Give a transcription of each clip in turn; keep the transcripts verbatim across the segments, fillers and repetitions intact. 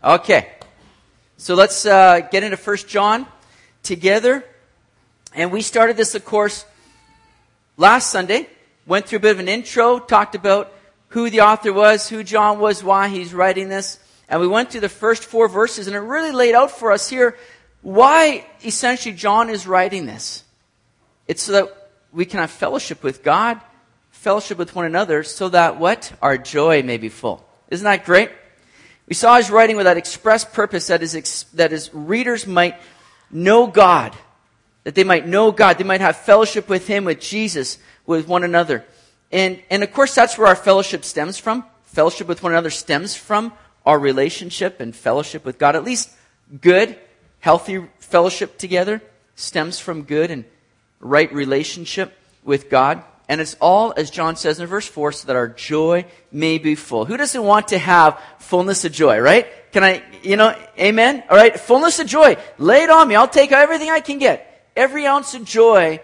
Okay, so let's uh, get into First John together. And we started this, of course, last Sunday. Went through a bit of an intro, talked about who the author was, who John was, why he's writing this. And we went through the first four verses, and it really laid out for us here why essentially John is writing this. It's so that we can have fellowship with God, fellowship with one another, so that what? Our joy may be full. Isn't that great? We saw his writing with that express purpose that his, ex- that his readers might know God, that they might know God, they might have fellowship with him, with Jesus, with one another. And, and of course, that's where our fellowship stems from. Fellowship with one another stems from our relationship and fellowship with God. At least good, healthy fellowship together stems from good and right relationship with God. And it's all, as John says in verse four, so that our joy may be full. Who doesn't want to have fullness of joy, right? Can I, you know, amen? All right, fullness of joy. Lay it on me. I'll take everything I can get. Every ounce of joy,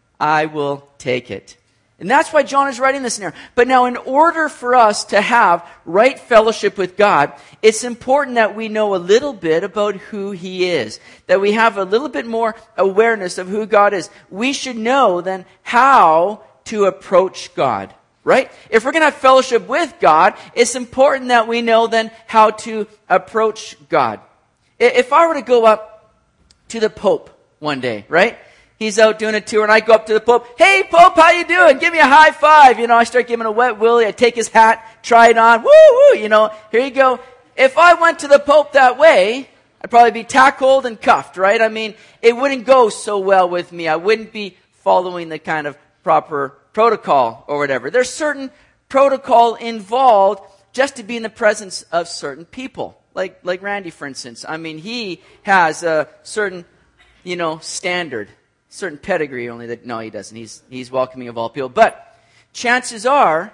I will take it. And that's why John is writing this in here. But now, in order for us to have right fellowship with God, it's important that we know a little bit about who He is. That we have a little bit more awareness of who God is. We should know then how to approach God, right? If we're going to have fellowship with God, it's important that we know then how to approach God. If I were to go up to the Pope one day, right? He's out doing a tour and I go up to the Pope. Hey, Pope, how you doing? Give me a high five. You know, I start giving a wet willy. I take his hat, try it on. Woo, woo, you know, here you go. If I went to the Pope that way, I'd probably be tackled and cuffed, right? I mean, it wouldn't go so well with me. I wouldn't be following the kind of proper protocol or whatever. There's certain protocol involved just to be in the presence of certain people. Like, like Randy, for instance. I mean, he has a certain, you know, standard. Certain pedigree only that, no, he doesn't. He's, he's welcoming of all people. But chances are,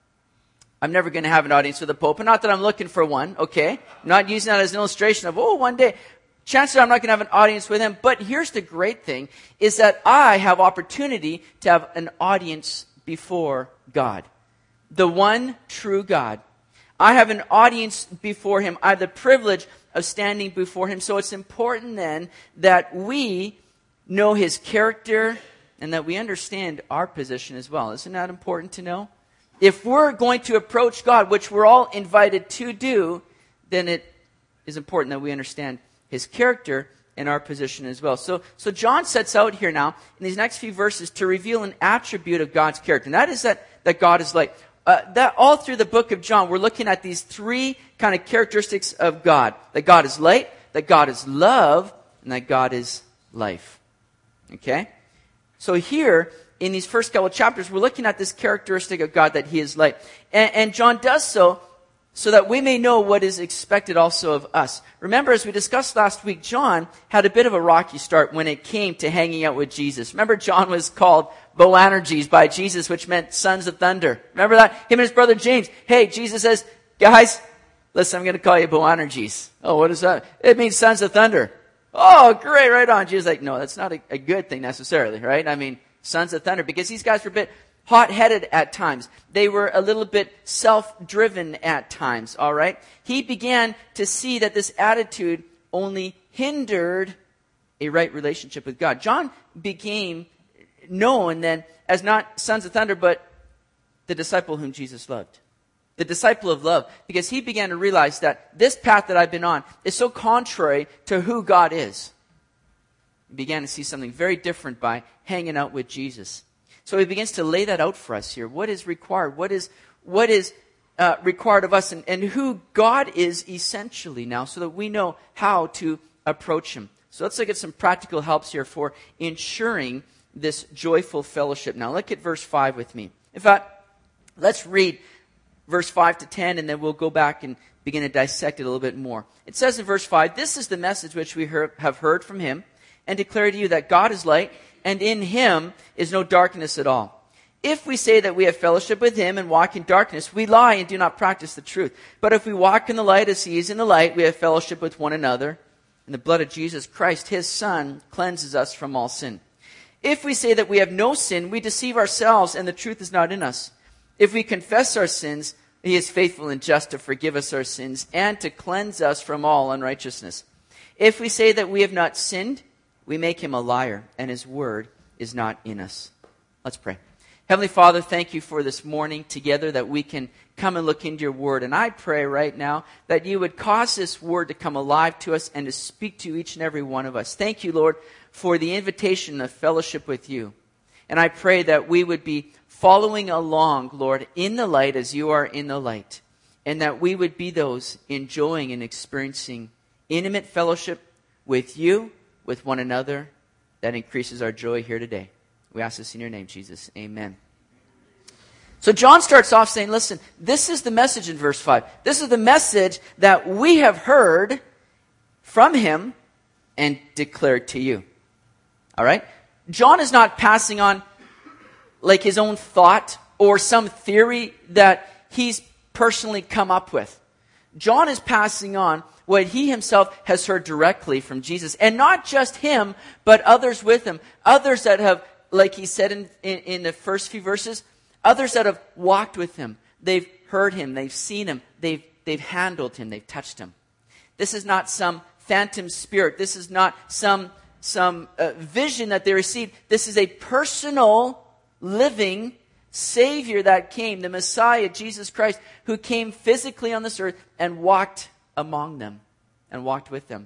I'm never going to have an audience with the Pope. And not that I'm looking for one, okay? I'm not using that as an illustration of, oh, one day. Chances are I'm not going to have an audience with him. But here's the great thing, is that I have opportunity to have an audience before God. The one true God. I have an audience before Him. I have the privilege of standing before Him. So it's important then that we know His character and that we understand our position as well. Isn't that important to know? If we're going to approach God, which we're all invited to do, then it is important that we understand His character and our position as well. So, so John sets out here now in these next few verses to reveal an attribute of God's character. And that is that, that God is light. Uh, that all through the book of John, we're looking at these three kind of characteristics of God. That God is light, that God is love, and that God is life. Okay? So here, in these first couple of chapters, we're looking at this characteristic of God, that He is light. And, and John does so so that we may know what is expected also of us. Remember, as we discussed last week, John had a bit of a rocky start when it came to hanging out with Jesus. Remember, John was called Boanerges by Jesus, which meant sons of thunder. Remember that? Him and his brother James. Hey, Jesus says, guys, listen, I'm going to call you Boanerges. Oh, what is that? It means sons of thunder. Oh, great, right on. Jesus is like, no, that's not a, a good thing necessarily, right? I mean, sons of thunder, because these guys were a bit hot-headed at times. They were a little bit self-driven at times, all right? He began to see that this attitude only hindered a right relationship with God. John became known then as not sons of thunder, but the disciple whom Jesus loved. The disciple of love, because he began to realize that this path that I've been on is so contrary to who God is. He began to see something very different by hanging out with Jesus. So he begins to lay that out for us here. What is required? What is what is uh, required of us, and, and who God is essentially now, so that we know how to approach Him. So let's look at some practical helps here for ensuring this joyful fellowship. Now look at verse five with me. In fact, let's read verse five to ten, and then we'll go back and begin to dissect it a little bit more. It says in verse five, "This is the message which we heard, have heard from Him, and declare to you that God is light, and in Him is no darkness at all. If we say that we have fellowship with Him and walk in darkness, we lie and do not practice the truth. But if we walk in the light as He is in the light, we have fellowship with one another. And the blood of Jesus Christ, His Son, cleanses us from all sin. If we say that we have no sin, we deceive ourselves, and the truth is not in us. If we confess our sins, He is faithful and just to forgive us our sins and to cleanse us from all unrighteousness. If we say that we have not sinned, we make him a liar, and his word is not in us. Let's pray. Heavenly Father, thank you for this morning together that we can come and look into your word. And I pray right now that you would cause this word to come alive to us and to speak to each and every one of us. Thank you, Lord, for the invitation of fellowship with you. And I pray that we would be following along, Lord, in the light as you are in the light. And that we would be those enjoying and experiencing intimate fellowship with you, with one another, that increases our joy here today. We ask this in your name, Jesus. Amen. So John starts off saying, listen, this is the message in verse five. This is the message that we have heard from him and declared to you. All right? John is not passing on like his own thought or some theory that he's personally come up with. John is passing on what he himself has heard directly from Jesus. And not just him, but others with him. Others that have, like he said in, in, in the first few verses, others that have walked with him. They've heard him. They've seen him. They've, they've handled him. They've touched him. This is not some phantom spirit. This is not some, some uh, vision that they received. This is a personal, living Savior that came, the Messiah, Jesus Christ, who came physically on this earth and walked among them and walked with them.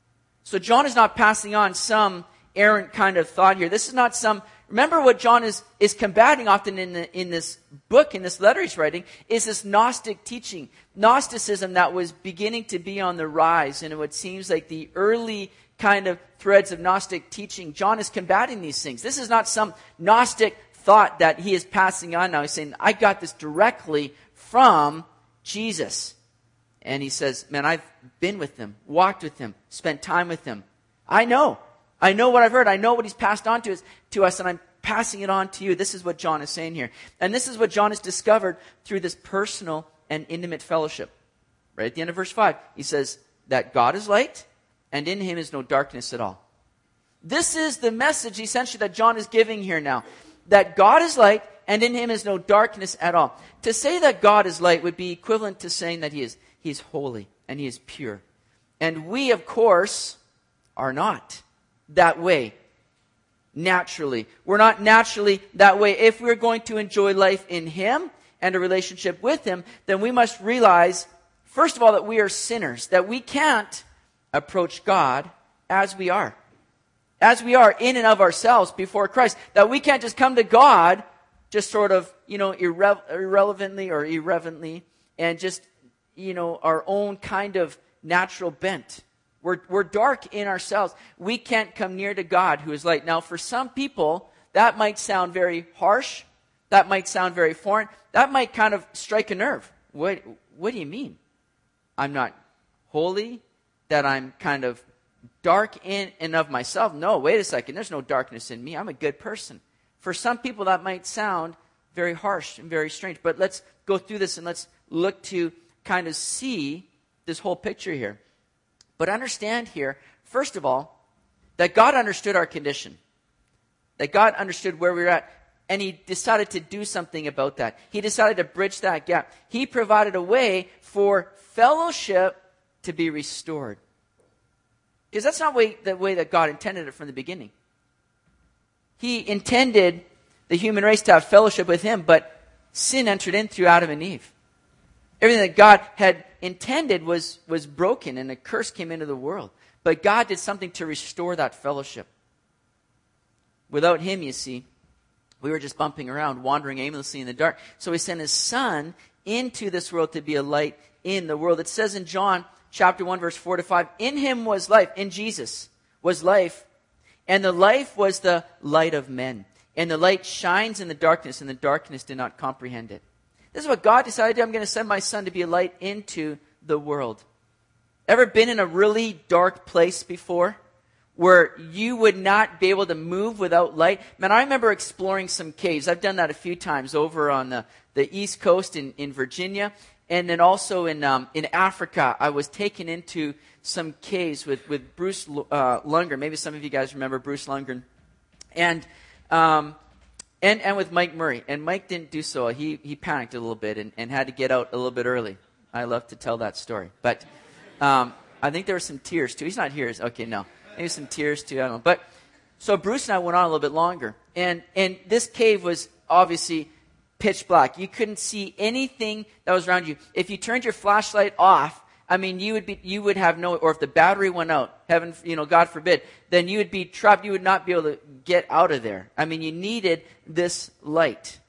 So John is not passing on some errant kind of thought here. This is not some, remember what John is, is combating often in, the, in this book, in this letter he's writing, is this Gnostic teaching. Gnosticism that was beginning to be on the rise. And what seems like the early kind of threads of Gnostic teaching, John is combating these things. This is not some Gnostic thought that he is passing on now. He's saying, I got this directly from Jesus. And he says, man, I've been with him, walked with him, spent time with him. I know. I know what I've heard. I know what he's passed on to us, to us, and I'm passing it on to you. This is what John is saying here. And this is what John has discovered through this personal and intimate fellowship. Right at the end of verse five, he says that God is light, and in him is no darkness at all. This is the message, essentially, that John is giving here now. That God is light, and in him is no darkness at all. To say that God is light would be equivalent to saying that he is, he is holy, and he is pure. And we, of course, are not that way naturally. We're not naturally that way. If we're going to enjoy life in him and a relationship with him, then we must realize, first of all, that we are sinners, that we can't approach God as we are. As we are in and of ourselves before Christ. That we can't just come to God just sort of, you know, irre- irrelevantly or irreverently and just, you know, our own kind of natural bent. We're, we're dark in ourselves. We can't come near to God who is light. Now, for some people, that might sound very harsh. That might sound very foreign. That might kind of strike a nerve. What, what do you mean? I'm not holy? That I'm kind of dark in and of myself? No, wait a second. There's no darkness in me. I'm a good person. For some people, that might sound very harsh and very strange. But let's go through this and let's look to kind of see this whole picture here. But understand here, first of all, that God understood our condition. That God understood where we were at. And he decided to do something about that. He decided to bridge that gap. He provided a way for fellowship to be restored. Because that's not way, the way that God intended it from the beginning. He intended the human race to have fellowship with him, but sin entered in through Adam and Eve. Everything that God had intended was, was broken, and a curse came into the world. But God did something to restore that fellowship. Without him, you see, we were just bumping around, wandering aimlessly in the dark. So he sent his son into this world to be a light in the world. It says in John chapter one, verse four to five, in him was life, in Jesus was life, and the life was the light of men. And the light shines in the darkness, and the darkness did not comprehend it. This is what God decided to do. I'm going to send my son to be a light into the world. Ever been in a really dark place before? Where you would not be able to move without light? Man, I remember exploring some caves. I've done that a few times over on the, the East Coast in, in Virginia. And then also in um, in Africa, I was taken into some caves with, with Bruce uh, Lundgren. Maybe some of you guys remember Bruce Lundgren. And um, And and with Mike Murray. And Mike didn't do so well. He, he panicked a little bit and, and had to get out a little bit early. I love to tell that story. But um, I think there were some tears, too. He's not here. Okay, no. Maybe some tears, too. I don't know. But so Bruce and I went on a little bit longer. And and this cave was obviously pitch black. You couldn't see anything that was around you. If you turned your flashlight off, I mean, you would be, you would have no, or if the battery went out, heaven, you know, God forbid, then you would be trapped. You would not be able to get out of there. I mean, you needed this light.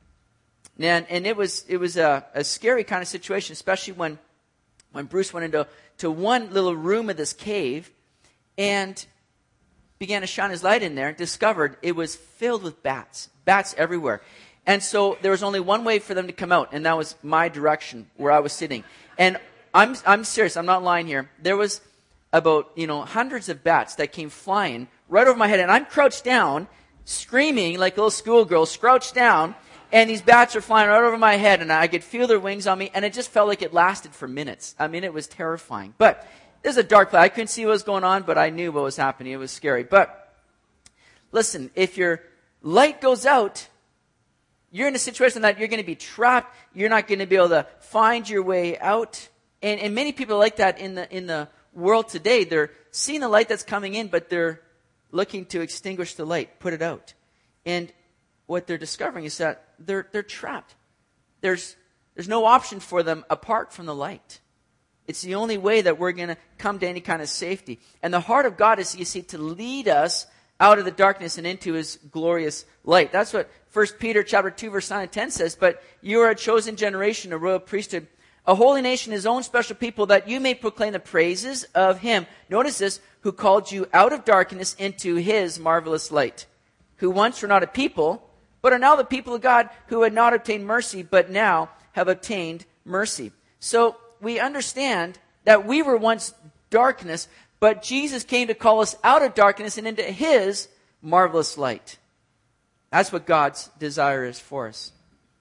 And, and it was, it was a, a scary kind of situation, especially when, when Bruce went into to one little room of this cave and began to shine his light in there and discovered it was filled with bats, bats everywhere. And so there was only one way for them to come out, and that was my direction where I was sitting. And I'm I'm serious. I'm not lying here. There was about, you know, hundreds of bats that came flying right over my head. And I'm crouched down, screaming like a little schoolgirl, crouched down. And these bats are flying right over my head. And I could feel their wings on me. And it just felt like it lasted for minutes. I mean, it was terrifying. But there's a dark place. I couldn't see what was going on, but I knew what was happening. It was scary. But listen, if your light goes out, you're in a situation that you're going to be trapped. You're not going to be able to find your way out. And, and many people are like that in the in the world today. They're seeing the light that's coming in, but they're looking to extinguish the light, put it out. And what they're discovering is that they're they're trapped. There's there's no option for them apart from the light. It's the only way that we're going to come to any kind of safety. And the heart of God is, you see, to lead us out of the darkness and into his glorious light. That's what First Peter chapter two, verse nine and ten says. But you are a chosen generation, a royal priesthood, a holy nation, his own special people, that you may proclaim the praises of him. Notice this, who called you out of darkness into his marvelous light, who once were not a people, but are now the people of God, who had not obtained mercy, but now have obtained mercy. So we understand that we were once darkness, but Jesus came to call us out of darkness and into his marvelous light. That's what God's desire is for us.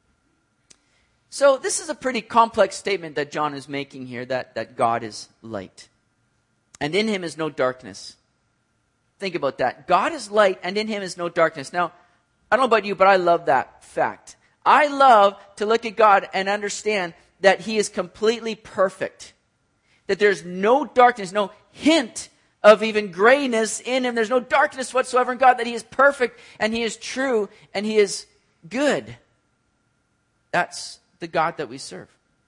So this is a pretty complex statement that John is making here, that, that God is light. And in him is no darkness. Think about that. God is light, and in him is no darkness. Now, I don't know about you, but I love that fact. I love to look at God and understand that he is completely perfect. That there's no darkness, no hint of even grayness in him. There's no darkness whatsoever in God, that he is perfect, and he is true, and he is good. That's the God that we serve.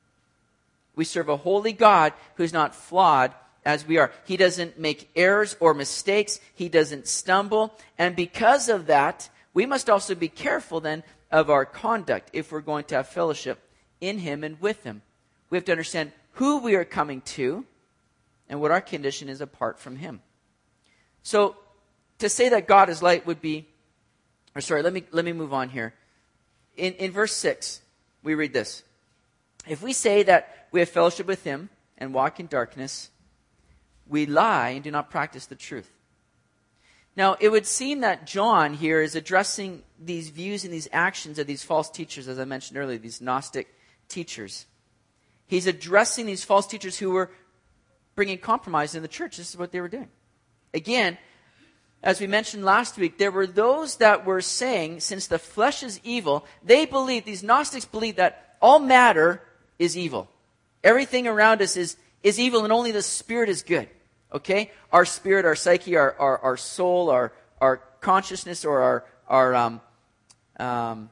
We serve a holy God who's not flawed as we are. He doesn't make errors or mistakes. He doesn't stumble. And because of that, we must also be careful then of our conduct if we're going to have fellowship in him and with him. We have to understand who we are coming to and what our condition is apart from him. So to say that God is light would be, or sorry, let me let me move on here. In in verse six, we read this. If we say that we have fellowship with him and walk in darkness, we lie and do not practice the truth. Now, it would seem that John here is addressing these views and these actions of these false teachers, as I mentioned earlier, these Gnostic teachers. He's addressing these false teachers who were bringing compromise in the church. This is what they were doing. Again, as we mentioned last week, there were those that were saying, since the flesh is evil, they believe, these Gnostics believe that all matter is evil. Everything around us is, is evil, and only the spirit is good. Okay? Our spirit, our psyche, our, our, our soul, our, our consciousness, or our, our um, um,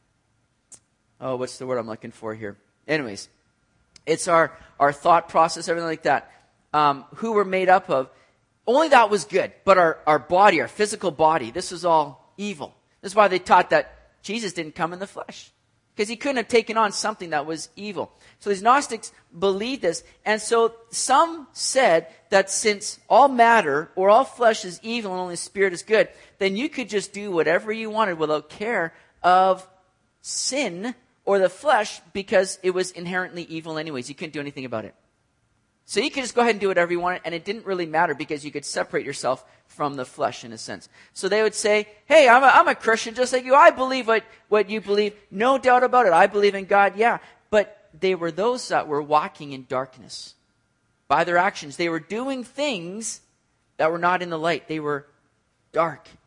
oh, what's the word I'm looking for here? Anyways, it's our, our thought process, everything like that, um, who we're made up of. Only that was good, but our, our body, our physical body, this was all evil. This is why they taught that Jesus didn't come in the flesh, because he couldn't have taken on something that was evil. So these Gnostics believed this, and so some said that since all matter or all flesh is evil and only spirit is good, then you could just do whatever you wanted without care of sin or the flesh, because it was inherently evil anyways. You couldn't do anything about it. So you could just go ahead and do whatever you wanted, and it didn't really matter because you could separate yourself from the flesh in a sense. So they would say, hey, I'm a, I'm a Christian just like you. I believe what, what you believe. No doubt about it. I believe in God, yeah. But they were those that were walking in darkness. By their actions, they were doing things that were not in the light. They were dark.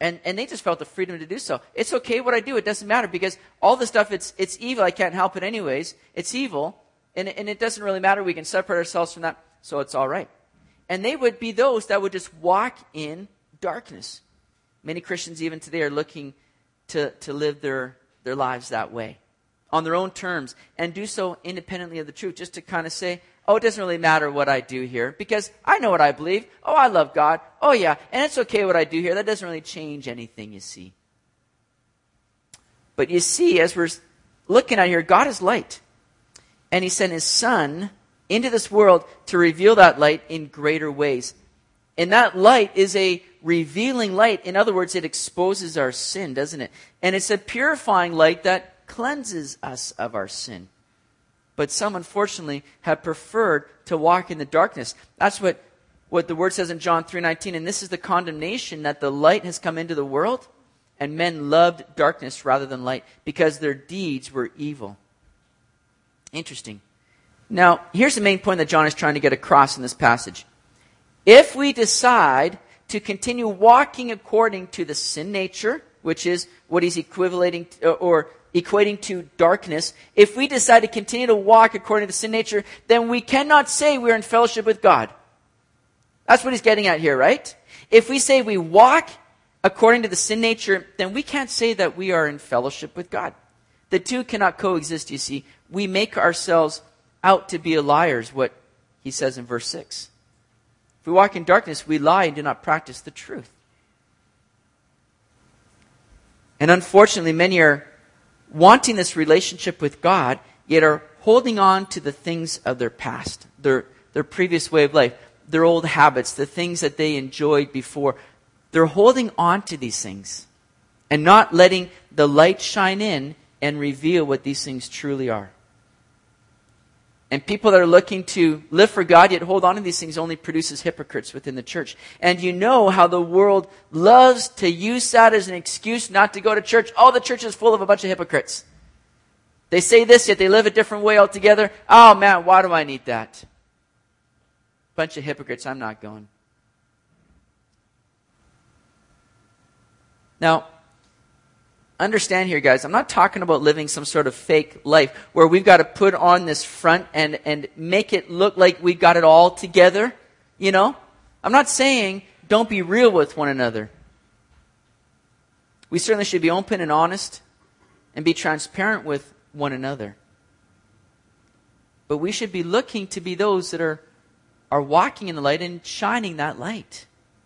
And and they just felt the freedom to do so. It's okay what I do. It doesn't matter because all the stuff, it's it's evil. I can't help it anyways. It's evil. And, and it doesn't really matter. We can separate ourselves from that. So it's all right. And they would be those that would just walk in darkness. Many Christians even today are looking to, to live their, their lives that way. On their own terms. And do so independently of the truth. Just to kind of say, oh, it doesn't really matter what I do here because I know what I believe. Oh, I love God. Oh, yeah. And it's okay what I do here. That doesn't really change anything, you see. But you see, as we're looking at here, God is light. And he sent his Son into this world to reveal that light in greater ways. And that light is a revealing light. In other words, it exposes our sin, doesn't it? And it's a purifying light that cleanses us of our sin. But some, unfortunately, have preferred to walk in the darkness. That's what, what the word says in John three nineteen. And this is the condemnation, that the light has come into the world, and men loved darkness rather than light, because their deeds were evil. Interesting. Now, here's the main point that John is trying to get across in this passage. If we decide to continue walking according to the sin nature, which is what he's equivalating to, or equating to darkness, if we decide to continue to walk according to sin nature, then we cannot say we're in fellowship with God. That's what he's getting at here, right? If we say we walk according to the sin nature, then we can't say that we are in fellowship with God. The two cannot coexist, you see. We make ourselves out to be liars, what he says in verse six. If we walk in darkness, we lie and do not practice the truth. And unfortunately, many are wanting this relationship with God, yet are holding on to the things of their past, their, their previous way of life, their old habits, the things that they enjoyed before. They're holding on to these things and not letting the light shine in and reveal what these things truly are. And people that are looking to live for God yet hold on to these things only produces hypocrites within the church. And you know how the world loves to use that as an excuse not to go to church. Oh, the church is full of a bunch of hypocrites. They say this, yet they live a different way altogether. Oh man, why do I need that? Bunch of hypocrites, I'm not going. Now, understand here, guys, I'm not talking about living some sort of fake life where we've got to put on this front and, and make it look like we got it all together, you know? I'm not saying don't be real with one another. We certainly should be open and honest and be transparent with one another. But we should be looking to be those that are, are walking in the light and shining that light.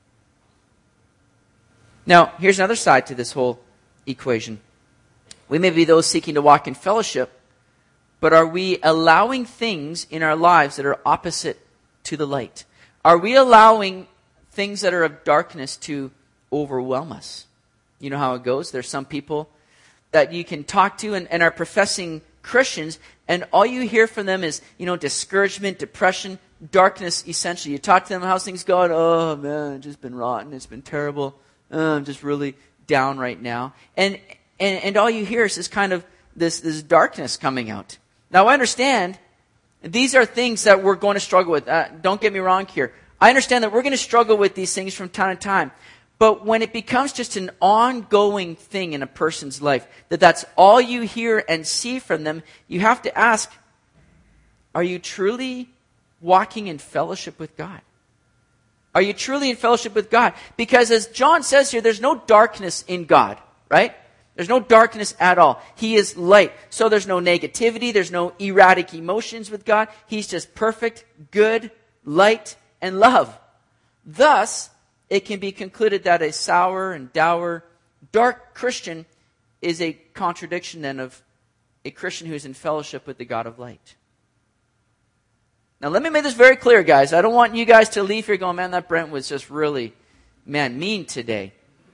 Now, here's another side to this whole equation. We may be those seeking to walk in fellowship, but are we allowing things in our lives that are opposite to the light? Are we allowing things that are of darkness to overwhelm us? You know how it goes. There's some people that you can talk to and, and are professing Christians, and all you hear from them is, you know, discouragement, depression, darkness, essentially. You talk to them, how's things going? Oh, man, it's just been rotten. It's been terrible. Oh, I'm just really down right now. And, and and all you hear is this kind of, this, this darkness coming out. Now, I understand these are things that we're going to struggle with. Uh, don't get me wrong here. I understand that we're going to struggle with these things from time to time. But when it becomes just an ongoing thing in a person's life, that that's all you hear and see from them, you have to ask, are you truly walking in fellowship with God? Are you truly in fellowship with God? Because as John says here, there's no darkness in God, right? There's no darkness at all. He is light. So there's no negativity. There's no erratic emotions with God. He's just perfect, good, light, and love. Thus, it can be concluded that a sour and dour, dark Christian is a contradiction then of a Christian who is in fellowship with the God of light. Now, let me make this very clear, guys. I don't want you guys to leave here going, man, that Brent was just really, man, mean today.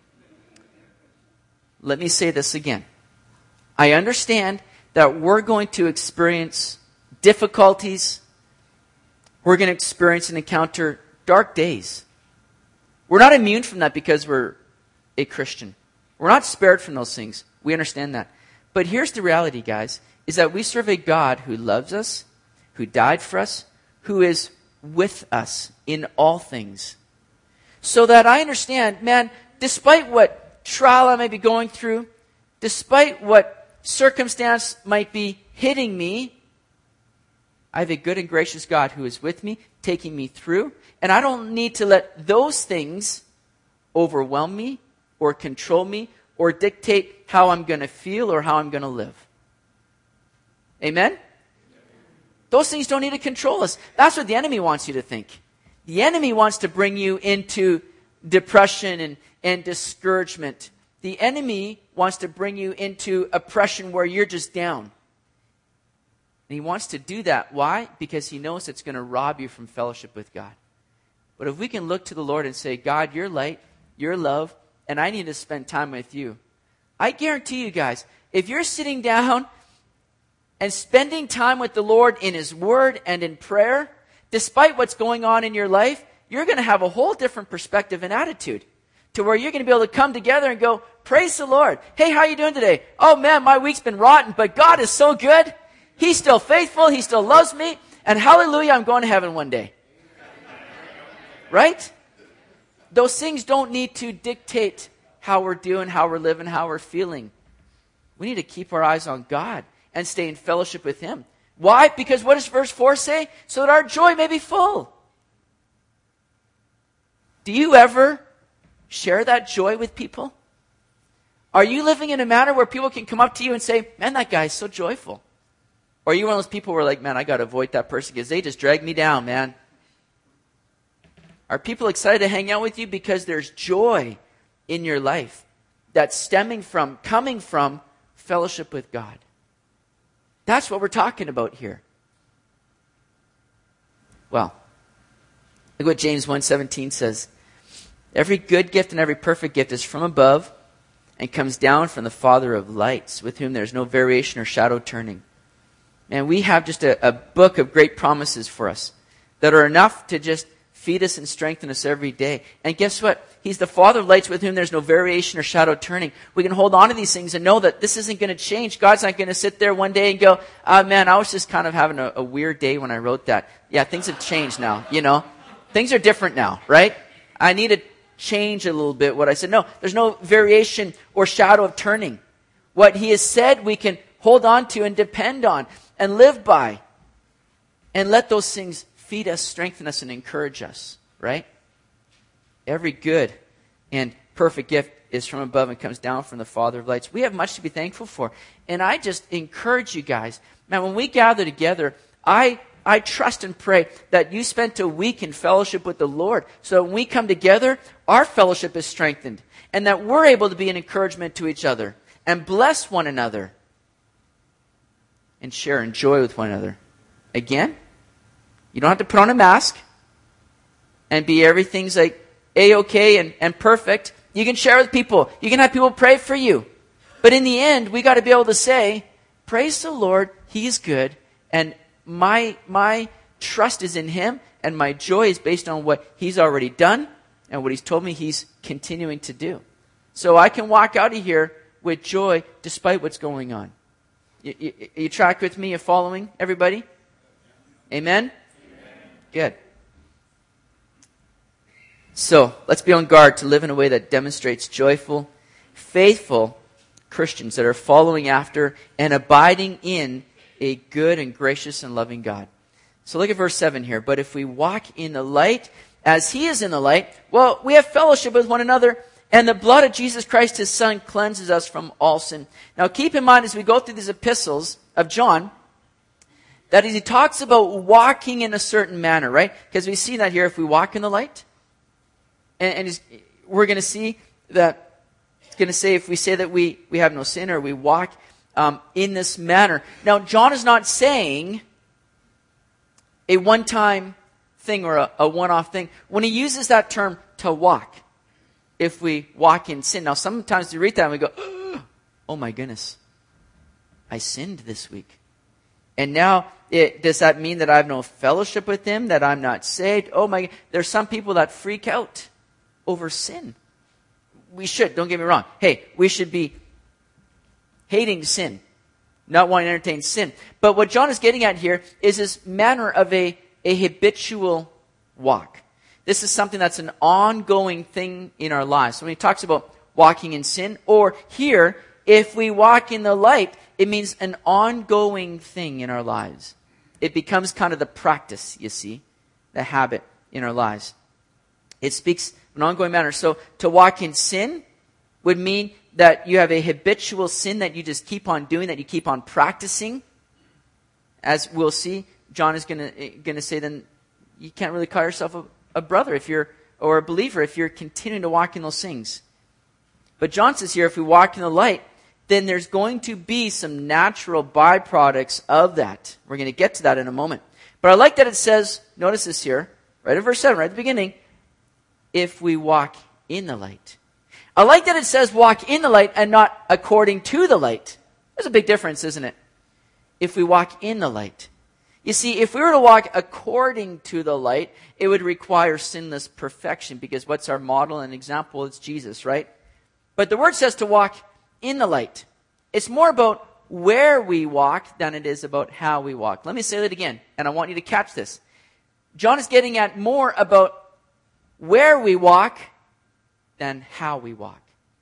Let me say this again. I understand that we're going to experience difficulties. We're going to experience and encounter dark days. We're not immune from that because we're a Christian. We're not spared from those things. We understand that. But here's the reality, guys, is that we serve a God who loves us, who died for us, who is with us in all things. So that I understand, man, despite what trial I may be going through, despite what circumstance might be hitting me, I have a good and gracious God who is with me, taking me through. And I don't need to let those things overwhelm me or control me or dictate how I'm going to feel or how I'm going to live. Amen? Those things don't need to control us. That's what the enemy wants you to think. The enemy wants to bring you into depression and, and discouragement. The enemy wants to bring you into oppression where you're just down. And he wants to do that. Why? Because he knows it's going to rob you from fellowship with God. But if we can look to the Lord and say, God, you're light, you're love, and I need to spend time with you. I guarantee you guys, if you're sitting down and spending time with the Lord in His Word and in prayer, despite what's going on in your life, you're going to have a whole different perspective and attitude to where you're going to be able to come together and go, praise the Lord. Hey, how are you doing today? Oh man, my week's been rotten, but God is so good. He's still faithful. He still loves me. And hallelujah, I'm going to heaven one day. Right? Those things don't need to dictate how we're doing, how we're living, how we're feeling. We need to keep our eyes on God and stay in fellowship with Him. Why? Because what does verse four say? So that our joy may be full. Do you ever share that joy with people? Are you living in a manner where people can come up to you and say, man, that guy's so joyful? Or are you one of those people who are like, man, I got to avoid that person because they just drag me down, man? Are people excited to hang out with you because there's joy in your life that's stemming from, coming from fellowship with God? That's what we're talking about here. Well, look what James one seventeen says. Every good gift and every perfect gift is from above and comes down from the Father of lights, with whom there's no variation or shadow turning. And we have just a, a book of great promises for us that are enough to just feed us and strengthen us every day. And guess what? He's the Father of lights, with whom there's no variation or shadow turning. We can hold on to these things and know that this isn't going to change. God's not going to sit there one day and go, oh man, I was just kind of having a, a weird day when I wrote that. Yeah, things have changed now, you know. Things are different now, right? I need to change a little bit what I said. No, there's no variation or shadow of turning. What He has said, we can hold on to and depend on and live by. And let those things feed us, strengthen us, and encourage us, right? Every good and perfect gift is from above and comes down from the Father of lights. We have much to be thankful for. And I just encourage you guys, man, when we gather together, I I trust and pray that you spent a week in fellowship with the Lord. So when we come together, our fellowship is strengthened. And that we're able to be an encouragement to each other and bless one another and share in joy with one another. Again, you don't have to put on a mask and be everything's like A-okay and, and perfect. You can share with people. You can have people pray for you. But in the end, we got to be able to say, praise the Lord, He's good, and my my trust is in Him, and my joy is based on what He's already done and what He's told me He's continuing to do. So I can walk out of here with joy despite what's going on. You, you, you track with me? You following, everybody? Amen? Amen? Good. So, let's be on guard to live in a way that demonstrates joyful, faithful Christians that are following after and abiding in a good and gracious and loving God. So look at verse seven here. But if we walk in the light as He is in the light, well, we have fellowship with one another, and the blood of Jesus Christ, His Son, cleanses us from all sin. Now keep in mind as we go through these epistles of John, that he talks about walking in a certain manner, right? Because we see that here, if we walk in the light, and, and we're going to see that it's going to say if we say that we, we have no sin or we walk um, in this manner. Now, John is not saying a one-time thing or a, a one-off thing. When he uses that term to walk, if we walk in sin. Now, sometimes we read that and we go, oh my goodness, I sinned this week. And now, it, does that mean that I have no fellowship with Him, that I'm not saved? Oh my, there's some people that freak out over sin. We should, don't get me wrong. Hey, we should be hating sin, not wanting to entertain sin. But what John is getting at here is this manner of a, a habitual walk. This is something that's an ongoing thing in our lives. So when he talks about walking in sin. Or here, if we walk in the light, it means an ongoing thing in our lives. It becomes kind of the practice, you see, the habit in our lives. It speaks in an ongoing manner. So to walk in sin would mean that you have a habitual sin that you just keep on doing, that you keep on practicing. As we'll see, John is going to going to say then you can't really call yourself a, a brother if you're or a believer if you're continuing to walk in those things. But John says here, if we walk in the light, then there's going to be some natural byproducts of that. We're going to get to that in a moment. But I like that it says, notice this here, right in verse seven, right at the beginning, if we walk in the light. I like that it says walk in the light and not according to the light. There's a big difference, isn't it? If we walk in the light. You see, if we were to walk according to the light, it would require sinless perfection, because what's our model and example? It's Jesus, right? But the word says to walk in the light. It's more about where we walk than it is about how we walk. Let me say that again, and I want you to catch this. John is getting at more about where we walk than how we walk.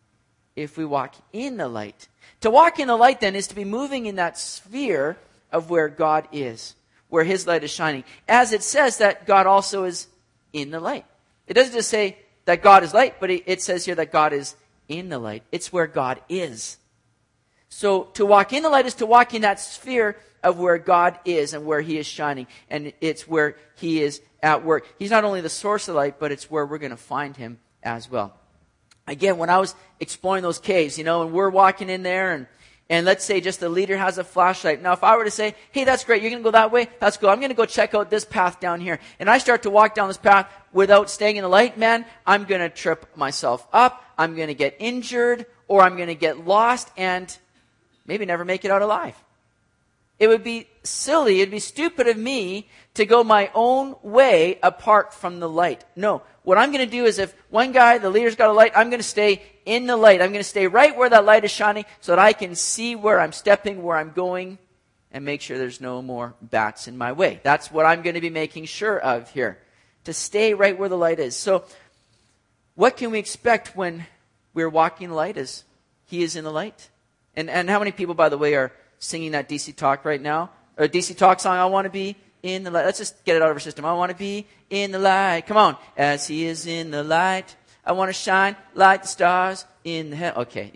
If we walk in the light. To walk in the light then is to be moving in that sphere of where God is, where His light is shining. As it says that God also is in the light. It doesn't just say that God is light, but it says here that God is in the light. It's where God is. So to walk in the light is to walk in that sphere of where God is and where He is shining. And it's where He is at work. He's not only the source of light, but it's where we're going to find Him as well. Again, when I was exploring those caves, you know, and we're walking in there, and, and let's say just the leader has a flashlight. Now, if I were to say, hey, that's great, you're going to go that way? That's cool. I'm going to go check out this path down here. And I start to walk down this path without staying in the light, man, I'm going to trip myself up. I'm going to get injured, or I'm going to get lost and maybe never make it out alive. It would be silly, it would be stupid of me to go my own way apart from the light. No, what I'm going to do is if one guy, the leader's got a light, I'm going to stay in the light. I'm going to stay right where that light is shining so that I can see where I'm stepping, where I'm going, and make sure there's no more bats in my way. That's what I'm going to be making sure of here, to stay right where the light is. So what can we expect when we're walking the light as He is in the light? And and how many people, by the way, are singing that D C Talk right now? Or a D C Talk song, I want to be in the light. Let's just get it out of our system. I want to be in the light. Come on. As He is in the light, I want to shine like the stars in the heaven. Okay.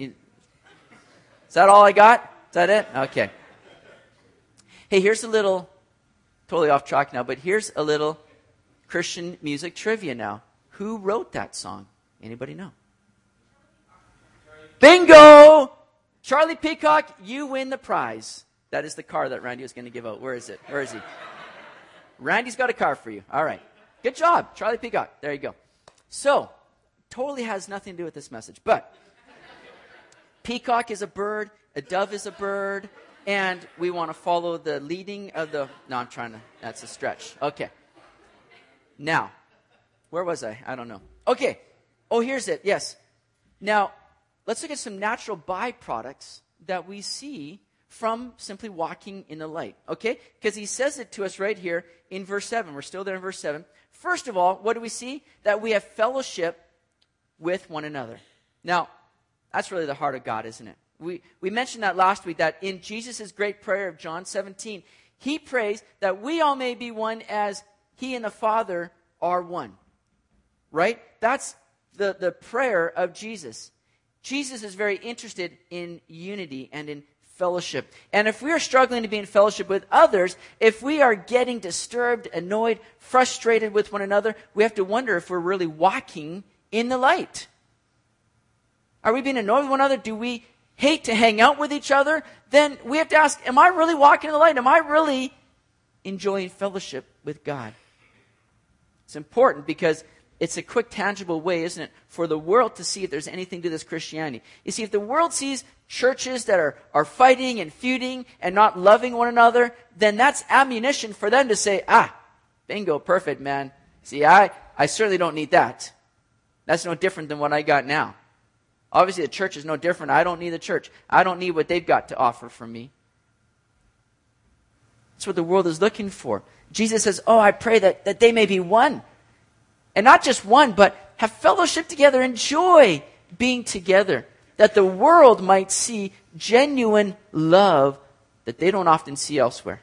Is that all I got? Is that it? Okay. Hey, here's a little, totally off track now, but here's a little Christian music trivia now. Who wrote that song? Anybody know? Bingo! Charlie Peacock, you win the prize. That is the car that Randy was going to give out. Where is it? Where is he? Randy's got a car for you. All right. Good job, Charlie Peacock. There you go. So, totally has nothing to do with this message. But, peacock is a bird. A dove is a bird. And we want to follow the leading of the... No, I'm trying to... That's a stretch. Okay. Now, where was I? I don't know. Okay. Oh, here's it. Yes. Now, let's look at some natural byproducts that we see from simply walking in the light. Okay? Because he says it to us right here in verse seven. We're still there in verse seven. First of all, what do we see? That we have fellowship with one another. Now, that's really the heart of God, isn't it? We we mentioned that last week, that in Jesus' great prayer of John seventeen, He prays that we all may be one as He and the Father are one. Right? That's the, the prayer of Jesus. Jesus is very interested in unity and in fellowship. And if we are struggling to be in fellowship with others, if we are getting disturbed, annoyed, frustrated with one another, we have to wonder if we're really walking in the light. Are we being annoyed with one another? Do we hate to hang out with each other? Then we have to ask, am I really walking in the light? Am I really enjoying fellowship with God? It's important because it's a quick, tangible way, isn't it, for the world to see if there's anything to this Christianity. You see, if the world sees churches that are, are fighting and feuding and not loving one another, then that's ammunition for them to say, ah, bingo, perfect, man. See, I, I certainly don't need that. That's no different than what I got now. Obviously, the church is no different. I don't need the church. I don't need what they've got to offer for me. That's what the world is looking for. Jesus says, oh, I pray that, that they may be one. And not just one, but have fellowship together, enjoy being together, that the world might see genuine love that they don't often see elsewhere.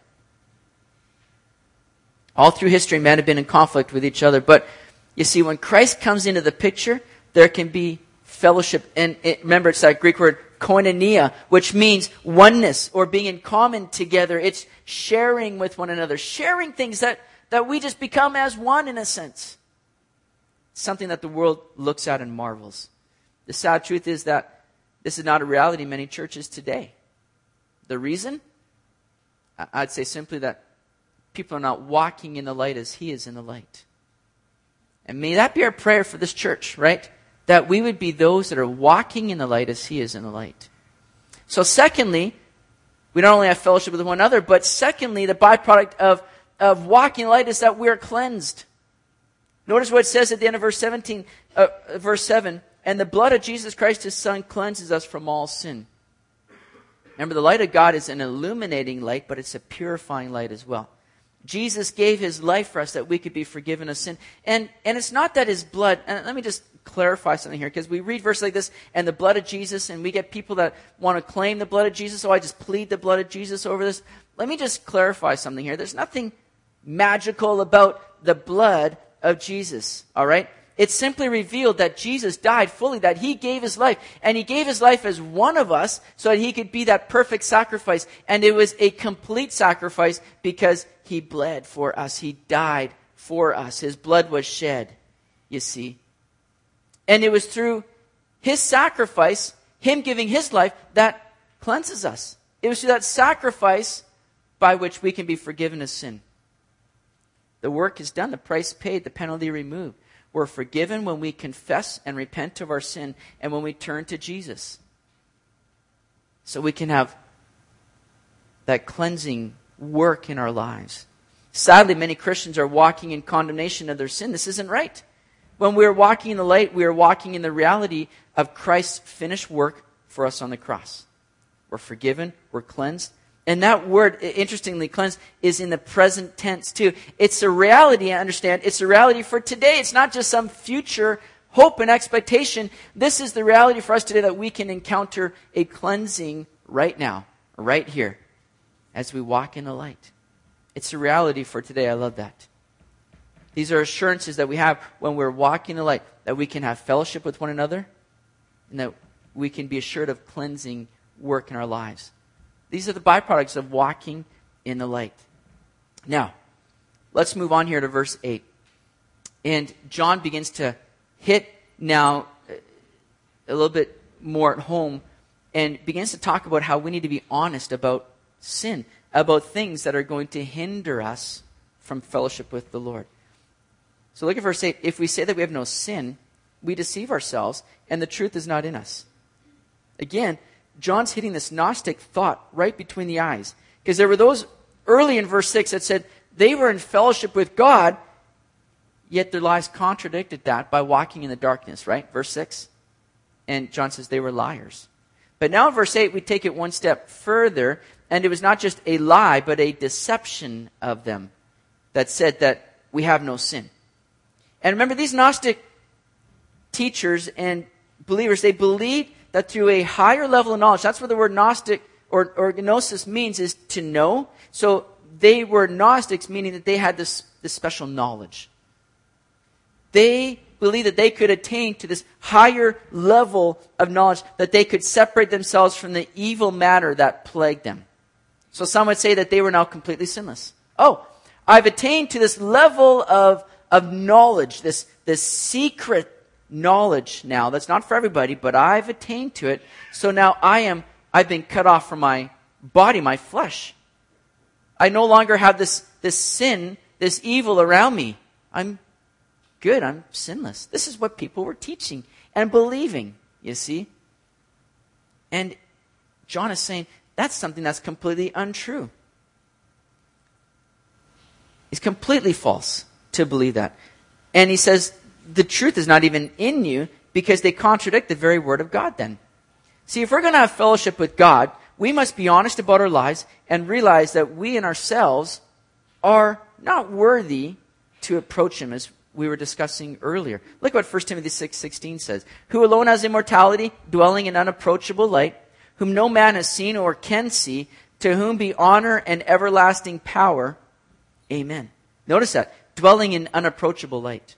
All through history, men have been in conflict with each other. But you see, when Christ comes into the picture, there can be fellowship. And it, remember, it's that Greek word koinonia, which means oneness or being in common together. It's sharing with one another, sharing things that, that we just become as one in a sense. Something that the world looks at and marvels. The sad truth is that this is not a reality in many churches today. The reason? I'd say simply that people are not walking in the light as He is in the light. And may that be our prayer for this church, right? That we would be those that are walking in the light as He is in the light. So secondly, we not only have fellowship with one another, but secondly, the byproduct of, of walking in the light is that we are cleansed. Notice what it says at the end of verse seventeen, uh, verse seven. And the blood of Jesus Christ, His Son, cleanses us from all sin. Remember, the light of God is an illuminating light, but it's a purifying light as well. Jesus gave His life for us that we could be forgiven of sin. And, and it's not that His blood, and let me just clarify something here, because we read verses like this, and the blood of Jesus, and we get people that want to claim the blood of Jesus, so I just plead the blood of Jesus over this. Let me just clarify something here. There's nothing magical about the blood of Jesus, all right? It simply revealed that Jesus died fully, that He gave His life. And He gave His life as one of us so that He could be that perfect sacrifice. And it was a complete sacrifice because He bled for us. He died for us. His blood was shed, you see. And it was through His sacrifice, Him giving His life, that cleanses us. It was through that sacrifice by which we can be forgiven of sin. The work is done, the price paid, the penalty removed. We're forgiven when we confess and repent of our sin and when we turn to Jesus. So we can have that cleansing work in our lives. Sadly, many Christians are walking in condemnation of their sin. This isn't right. When we're walking in the light, we are walking in the reality of Christ's finished work for us on the cross. We're forgiven, we're cleansed. And that word, interestingly, cleansed, is in the present tense too. It's a reality, I understand. It's a reality for today. It's not just some future hope and expectation. This is the reality for us today, that we can encounter a cleansing right now, right here, as we walk in the light. It's a reality for today. I love that. These are assurances that we have when we're walking in the light, that we can have fellowship with one another, and that we can be assured of cleansing work in our lives. These are the byproducts of walking in the light. Now, let's move on here to verse eight. And John begins to hit now a little bit more at home and begins to talk about how we need to be honest about sin, about things that are going to hinder us from fellowship with the Lord. So look at verse eight. If we say that we have no sin, we deceive ourselves, and the truth is not in us. Again, John's hitting this Gnostic thought right between the eyes. Because there were those early in verse six that said they were in fellowship with God, yet their lives contradicted that by walking in the darkness, right? Verse six. And John says they were liars. But now in verse eight, we take it one step further, and it was not just a lie, but a deception of them that said that we have no sin. And remember, these Gnostic teachers and believers, they believed that through a higher level of knowledge, that's what the word Gnostic or, or gnosis means, is to know. So they were Gnostics, meaning that they had this, this special knowledge. They believed that they could attain to this higher level of knowledge, that they could separate themselves from the evil matter that plagued them. So some would say that they were now completely sinless. Oh, I've attained to this level of, of knowledge, this, this secret knowledge now that's not for everybody, but I've attained to it. So now I am, I've been cut off from my body, my flesh. I no longer have this, this sin, this evil around me. I'm good. I'm sinless. This is what people were teaching and believing, you see. And John is saying that's something that's completely untrue. It's completely false to believe that. And he says the truth is not even in you because they contradict the very word of God then. See, if we're going to have fellowship with God, we must be honest about our lives and realize that we in ourselves are not worthy to approach Him as, we were discussing earlier. Look what First Timothy six sixteen says. Who alone has immortality, dwelling in unapproachable light, whom no man has seen or can see, to whom be honor and everlasting power. Amen. Notice that. Dwelling in unapproachable light.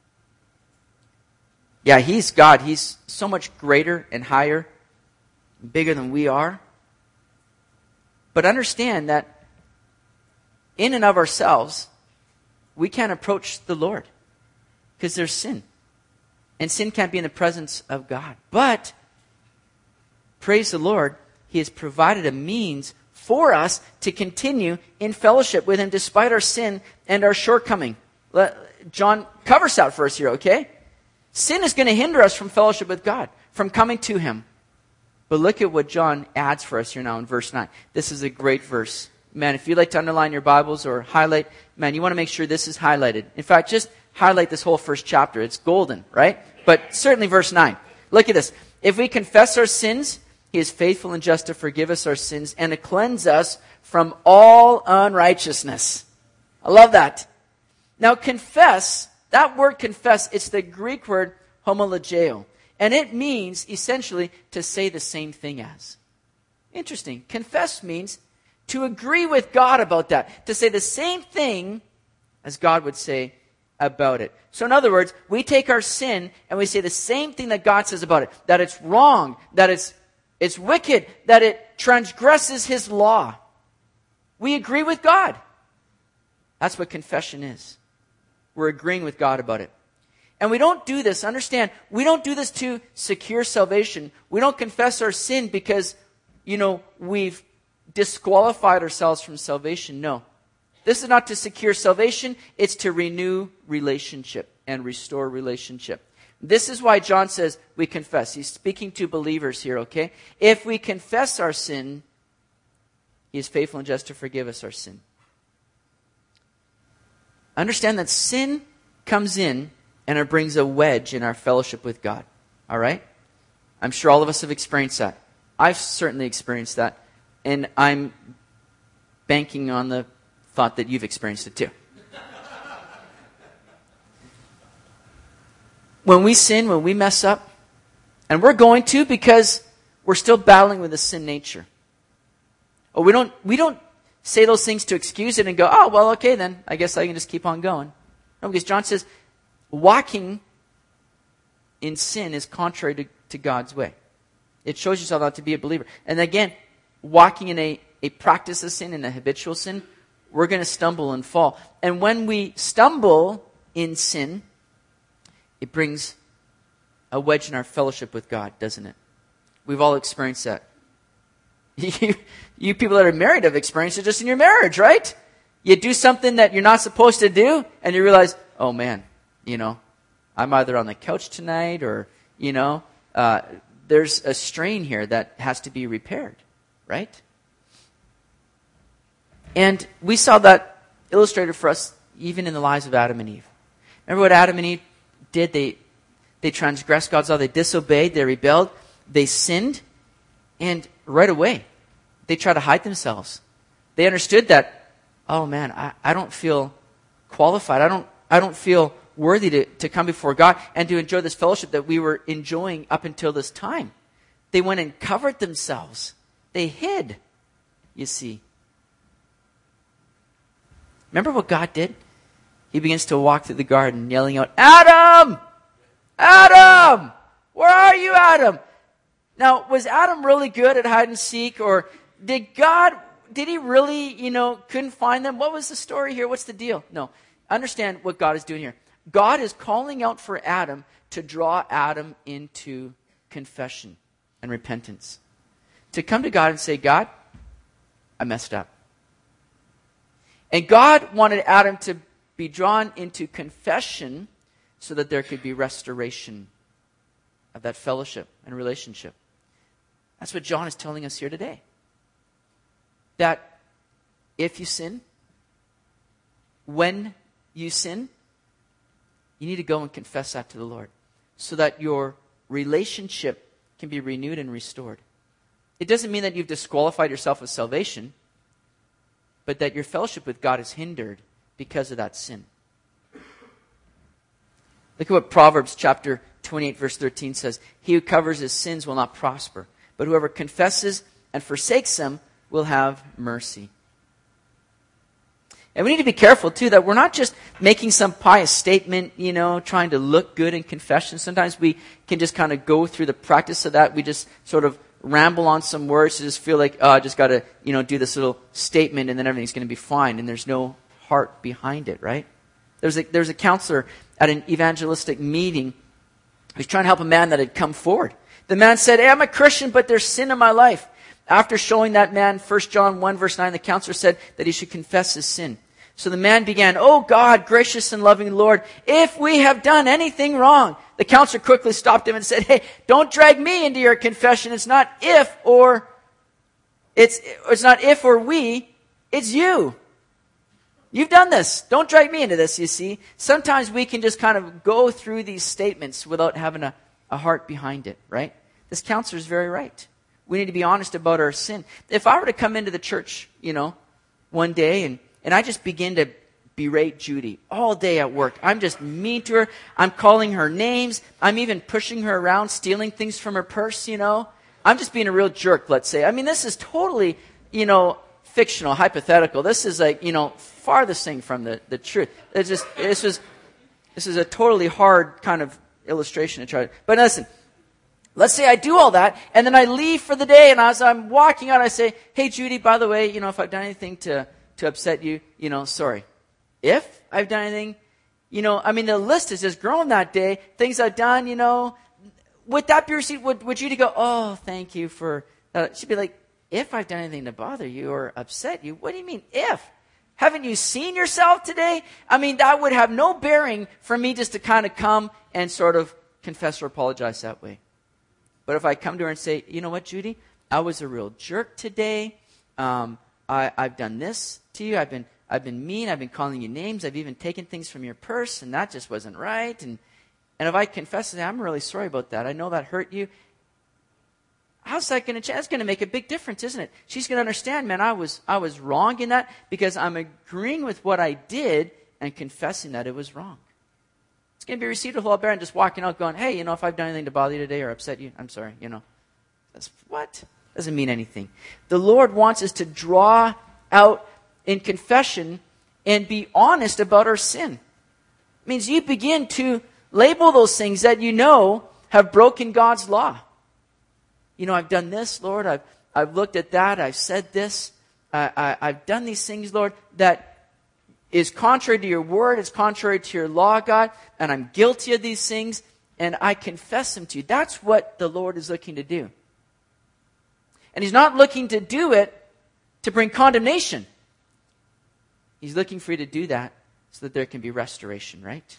Yeah, he's God. He's so much greater and higher, bigger than we are. But understand that in and of ourselves, we can't approach the Lord because there's sin. And sin can't be in the presence of God. But, praise the Lord, He has provided a means for us to continue in fellowship with Him despite our sin and our shortcoming. Let, John covers that for us here, okay? Sin is going to hinder us from fellowship with God, from coming to Him. But look at what John adds for us here now in verse nine. This is a great verse. Man, if you'd like to underline your Bibles or highlight, man, you want to make sure this is highlighted. In fact, just highlight this whole first chapter. It's golden, right? But certainly verse nine. Look at this. If we confess our sins, He is faithful and just to forgive us our sins and to cleanse us from all unrighteousness. I love that. Now, confess, that word confess, it's the Greek word homologeo. And it means, essentially, to say the same thing as. Interesting. Confess means to agree with God about that. To say the same thing as God would say about it. So in other words, we take our sin and we say the same thing that God says about it. That it's wrong, that it's, it's wicked, that it transgresses His law. We agree with God. That's what confession is. We're agreeing with God about it. And we don't do this, understand, we don't do this to secure salvation. We don't confess our sin because, you know, we've disqualified ourselves from salvation. No. This is not to secure salvation. It's to renew relationship and restore relationship. This is why John says we confess. He's speaking to believers here, okay? If we confess our sin, He is faithful and just to forgive us our sin. Understand that sin comes in and it brings a wedge in our fellowship with God. All right? I'm sure all of us have experienced that. I've certainly experienced that. And I'm banking on the thought that you've experienced it too. When we sin, when we mess up, and we're going to because we're still battling with the sin nature. Or we don't, we don't say those things to excuse it and go, oh, well, okay, then I guess I can just keep on going. No, because John says, walking in sin is contrary to, to God's way. It shows yourself not to be a believer. And again, walking in a, a practice of sin, in a habitual sin, we're going to stumble and fall. And when we stumble in sin, it brings a wedge in our fellowship with God, doesn't it? We've all experienced that. You, you people that are married have experienced it just in your marriage, right? You do something that you're not supposed to do, and you realize, oh man, you know, I'm either on the couch tonight or, you know, uh, there's a strain here that has to be repaired, right? And we saw that illustrated for us even in the lives of Adam and Eve. Remember what Adam and Eve did? They, they transgressed God's law. They disobeyed. They rebelled. They sinned. And right away, they tried to hide themselves. They understood that, oh man, I, I don't feel qualified. I don't, I don't feel worthy to, to come before God and to enjoy this fellowship that we were enjoying up until this time. They went and covered themselves. They hid, you see. Remember what God did? He begins to walk through the garden yelling out, Adam! Adam! Where are you, Adam? Now, was Adam really good at hide and seek, or did God, did he really, you know, couldn't find them? What was the story here? What's the deal? No. Understand what God is doing here. God is calling out for Adam to draw Adam into confession and repentance. To come to God and say, God, I messed up. And God wanted Adam to be drawn into confession so that there could be restoration of that fellowship and relationship. That's what John is telling us here today. That if you sin, when you sin, you need to go and confess that to the Lord so that your relationship can be renewed and restored. It doesn't mean that you've disqualified yourself of salvation, but that your fellowship with God is hindered because of that sin. Look at what Proverbs chapter twenty-eight verse thirteen says. He who covers his sins will not prosper, but whoever confesses and forsakes them will have mercy. And we need to be careful, too, that we're not just making some pious statement, you know, trying to look good in confession. Sometimes we can just kind of go through the practice of that. We just sort of ramble on some words to just feel like, oh, I just got to, you know, do this little statement and then everything's going to be fine. And there's no heart behind it, right? There's a, there's a counselor at an evangelistic meeting who's trying to help a man that had come forward. The man said, hey, I'm a Christian, but there's sin in my life. After showing that man First John one verse nine, the counselor said that he should confess his sin. So the man began, oh God, gracious and loving Lord, if we have done anything wrong. The counselor quickly stopped him and said, hey, don't drag me into your confession. It's not if or, it's, it's not if or we, it's you. You've done this. Don't drag me into this, you see. Sometimes we can just kind of go through these statements without having a, a heart behind it, right? This counselor is very right. We need to be honest about our sin. If I were to come into the church, you know, one day and And I just begin to berate Judy all day at work. I'm just mean to her. I'm calling her names. I'm even pushing her around, stealing things from her purse, you know. I'm just being a real jerk, let's say. I mean, this is totally, you know, fictional, hypothetical. This is like, you know, farthest thing from the, the truth. It's just, this was, this is a totally hard kind of illustration to try to, but listen. Let's say I do all that, and then I leave for the day, and as I'm walking out, I say, hey, Judy, by the way, you know, if I've done anything to to upset you, you know, sorry. If I've done anything, you know, I mean, the list has just grown that day. Things I've done, you know, would that be received? Would, would Judy go, oh, thank you for that? She'd be like, if I've done anything to bother you or upset you, what do you mean if? Haven't you seen yourself today? I mean, that would have no bearing for me just to kind of come and sort of confess or apologize that way. But if I come to her and say, you know what, Judy, I was a real jerk today. Um, I, I've done this to you. I've been, I've been mean. I've been calling you names. I've even taken things from your purse, and that just wasn't right. And, and if I confess, I'm really sorry about that. I know that hurt you. How's that going to change? That's going to make a big difference, isn't it? She's going to understand, man, I was, I was wrong in that because I'm agreeing with what I did and confessing that it was wrong. It's going to be received with all bear and just walking out going, hey, you know, if I've done anything to bother you today or upset you, I'm sorry, you know. That's what? Doesn't mean anything. The Lord wants us to draw out in confession and be honest about our sin. It means you begin to label those things that you know have broken God's law. You know, I've done this, Lord. I've, I've looked at that. I've said this. I, I, I've done these things, Lord, that is contrary to your word, it's contrary to your law, God, and I'm guilty of these things, and I confess them to you. That's what the Lord is looking to do. And He's not looking to do it to bring condemnation. He's looking for you to do that so that there can be restoration, right?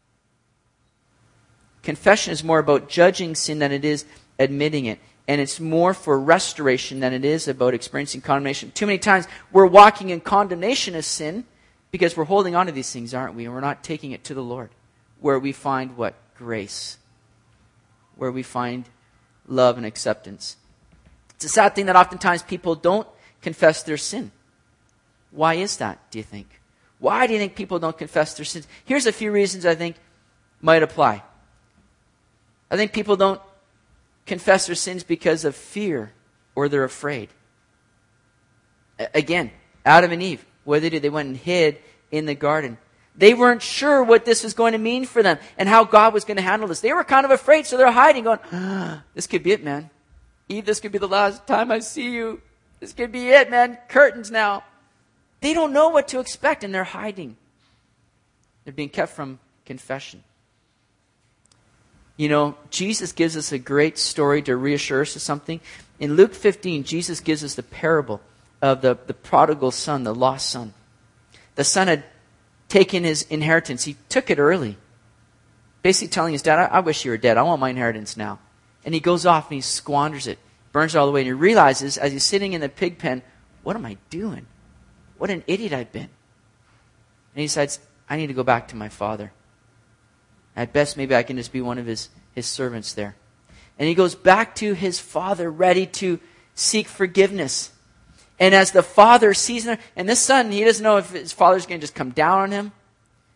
Confession is more about judging sin than it is admitting it. And it's more for restoration than it is about experiencing condemnation. Too many times we're walking in condemnation of sin because we're holding on to these things, aren't we? And we're not taking it to the Lord. Where we find what? Grace. Where we find love and acceptance. It's a sad thing that oftentimes people don't confess their sin. Why is that, do you think? Why do you think people don't confess their sins? Here's a few reasons I think might apply. I think people don't confess their sins because of fear or they're afraid. A- again, Adam and Eve, what did they do? They went and hid in the garden. They weren't sure what this was going to mean for them and how God was going to handle this. They were kind of afraid, so they're hiding, going, ah, this could be it, man. Eve, this could be the last time I see you. This could be it, man. Curtains now. They don't know what to expect, and they're hiding. They're being kept from confession. You know, Jesus gives us a great story to reassure us of something. In Luke fifteen, Jesus gives us the parable of the, the prodigal son, the lost son. The son had taken his inheritance. He took it early. Basically telling his dad, I, I wish you were dead. I want my inheritance now. And he goes off and he squanders it. Burns it all away. And he realizes as he's sitting in the pig pen, what am I doing? What an idiot I've been. And he decides, I need to go back to my father. At best, maybe I can just be one of his, his servants there. And he goes back to his father, ready to seek forgiveness. And as the father sees him, and this son, he doesn't know if his father's going to just come down on him.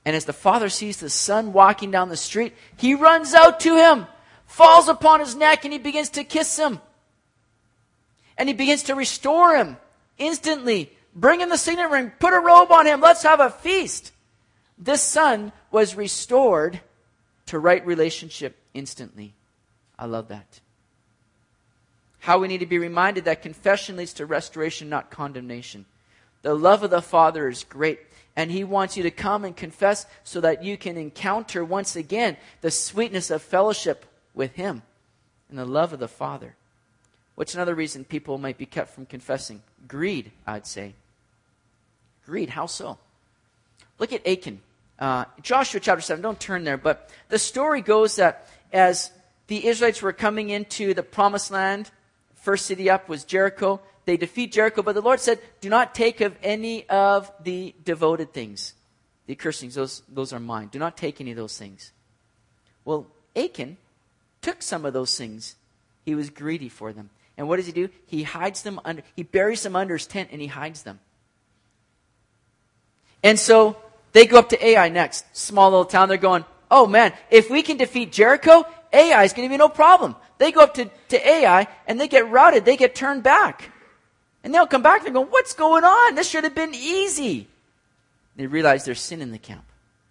And as the father sees the son walking down the street, he runs out to him, falls upon his neck, and he begins to kiss him. And he begins to restore him instantly. Bring him the signet ring, put a robe on him, let's have a feast. This son was restored to right relationship instantly. I love that. How we need to be reminded that confession leads to restoration, not condemnation. The love of the Father is great, and He wants you to come and confess so that you can encounter once again the sweetness of fellowship with Him and the love of the Father. What's another reason people might be kept from confessing? Greed, I'd say. Greed, how so? Look at Achan. Uh, Joshua chapter seven, don't turn there, but the story goes that as the Israelites were coming into the promised land, first city up was Jericho. They defeat Jericho, but the Lord said, do not take of any of the devoted things. The accursed things, those, those are mine. Do not take any of those things. Well, Achan took some of those things. He was greedy for them. And what does he do? He hides them under, he buries them under his tent and he hides them. And so they go up to Ai next, small little town. They're going, oh man, if we can defeat Jericho, Ai is going to be no problem. They go up to, to Ai and they get routed. They get turned back. And they'll come back and they go, what's going on? This should have been easy. They realize there's sin in the camp.